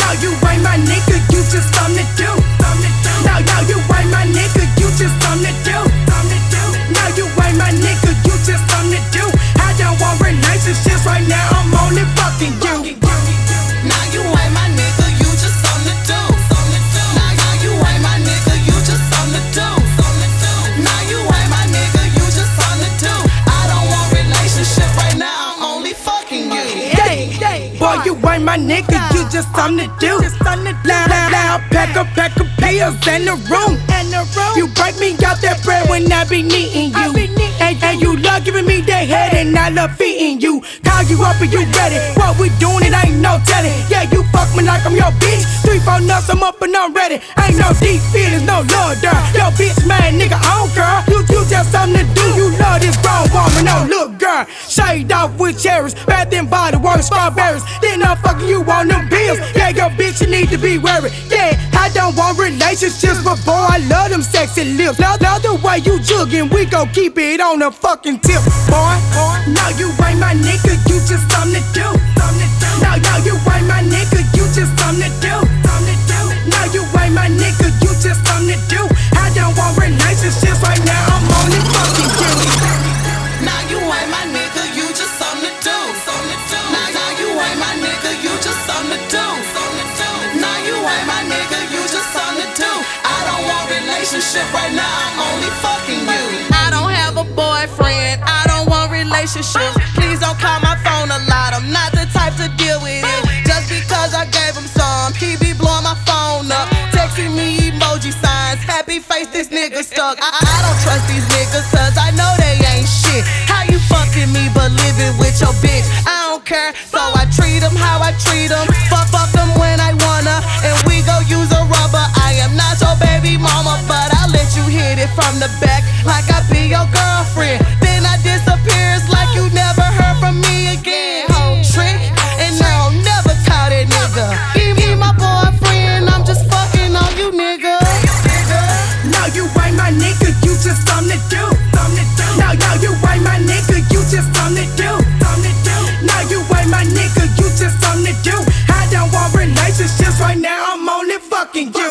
Now you ain't my nigga, you just something to do. Now you ain't my nigga, you just something to do. Now you ain't my nigga, you just something to do. I don't want relationships right now, I'm only fucking you. Now you ain't my nigga, you just something to do. Now you ain't my nigga, you just something to do. Now you ain't my nigga, you just something to do. I don't want relationship right now, I'm only fucking you. Boy, you ain't my nigga, you just something to do. Loud, pack a pills in the room. You break me out that bread when I be needing you. And you love giving me that head and I love feeding you. Call you up and you ready. What we doing, it ain't no telling. Yeah, you fuck me like I'm your bitch. 3, 4 nuts, I'm up and I'm ready. Ain't no deep feelings, no love there. Yo, bitch, man, nigga, on girl. You just something to do. You love this grown woman, no look, girl. Shade off with cherries, Bath and Body Works, strawberries. Then I'm fucking you on them bills. Yeah, your bitch, you need to be worried. Yeah, I don't want relationships, but boy, I love them sexy lips. Love the way you jugging, we gon' keep it on the fucking tip, boy. Now you ain't my nigga, you just something to do. Now you ain't my nigga, you just something to do. Now you ain't my nigga, you just something to do. I don't want relationships right now, I'm only fucking you. Now you ain't my nigga, you just something to do. Now you ain't my nigga, you just something to do. Now you ain't my nigga, you just something to do. I don't want relationship right now, I'm only fucking you. I don't have a boyfriend, I don't want relationships. Please don't call my phone a lot, I'm not the type to deal with it. Just because I gave him some, he be blowing my phone up, texting me emoji signs, happy face, this nigga stuck. I don't trust these niggas cause I know they ain't shit. How you fucking me but living with your bitch? I don't care, so I treat them how I treat them. Fuck them when I wanna, and we go use a rubber. I am not your baby mama, but I'll let you hit it from the back like I be your girlfriend. Then I disappear, it's like you never heard from me again. Whole trick, and I'll never call that nigga. He my boyfriend, I'm just fucking on you nigga. Now you ain't my nigga, you just something to do. Now you ain't my nigga, you just something to do. Now you ain't my nigga, you just something to do. I don't want relationships right now, I'm only fucking you.